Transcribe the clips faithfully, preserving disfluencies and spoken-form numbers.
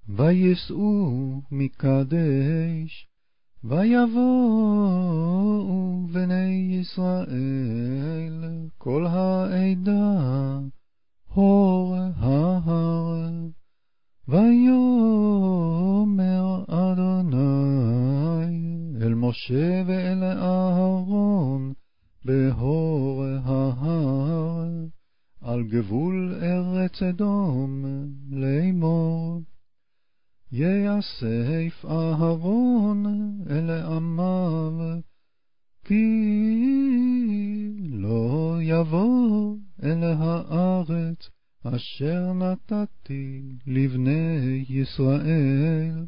ויסעו מקדש, ויבואו בני ישראל, כל העדה, הור ההר. ויאמר אדוני אל משה ואל אהרון בהור ההר, על גבול ארץ אדום, לאמור. יאסף אהרון אל עמיו, כי לא יבוא אל הארץ אשר נתתי לבני ישראל,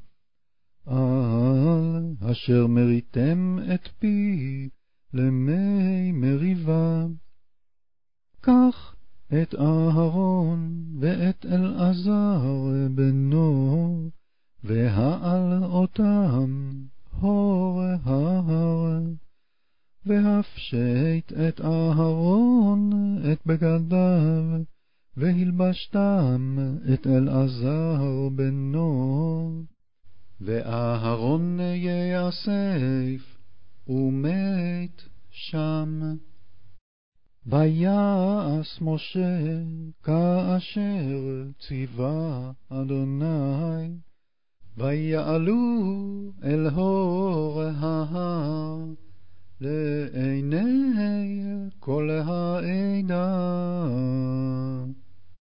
על אשר מריתם את פי למי מריבה. קח את אהרון ואת אלעזר בנו, והעל אותם הור ההר, והפשט את אהרון את בגדיו, והלבשתם את אלעזר בנו. ואהרון יאסף ומת שם. ויעש משה כאשר ציווה אדוני, ויעלו אל הור ההר לעיני כל העדה.